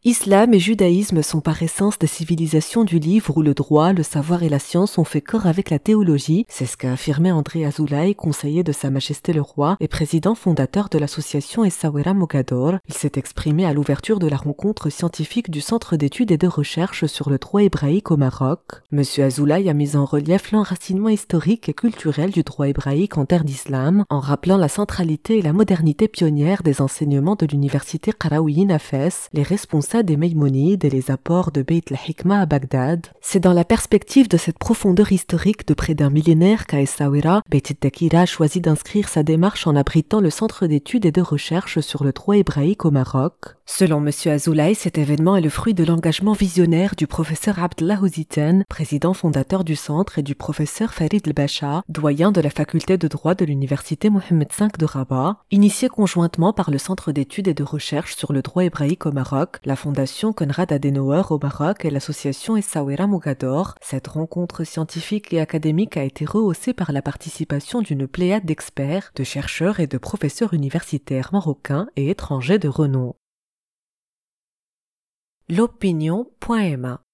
Islam et judaïsme sont par essence des civilisations du livre où le droit, le savoir et la science ont fait corps avec la théologie, c'est ce qu'a affirmé André Azoulay, conseiller de Sa Majesté le Roi et président fondateur de l'association Essaouira Mogador. Il s'est exprimé à l'ouverture de la rencontre scientifique du Centre d'études et de recherche sur le droit hébraïque au Maroc. Monsieur Azoulay a mis en relief l'enracinement historique et culturel du droit hébraïque en terre d'islam, en rappelant la centralité et la modernité pionnière des enseignements de l'université Qarawiyyin à Fès, les responsables des Maïmonides et les apports de Beit al-Hikma à Bagdad. C'est dans la perspective de cette profondeur historique de près d'un millénaire qu'à Essaouira, Beit al-Takira a choisi d'inscrire sa démarche en abritant le Centre d'études et de recherche sur le droit hébraïque au Maroc. Selon M. Azoulay, cet événement est le fruit de l'engagement visionnaire du professeur Abdallah Ouziten, président fondateur du centre, et du professeur Farid El-Bacha, doyen de la faculté de droit de l'université Mohammed V de Rabat, initié conjointement par le Centre d'études et de recherche sur le droit hébraïque au Maroc, la Fondation Konrad Adenauer au Maroc et l'association Essaouira Mogador. Cette rencontre scientifique et académique a été rehaussée par la participation d'une pléiade d'experts, de chercheurs et de professeurs universitaires marocains et étrangers de renom. L'opinion.ma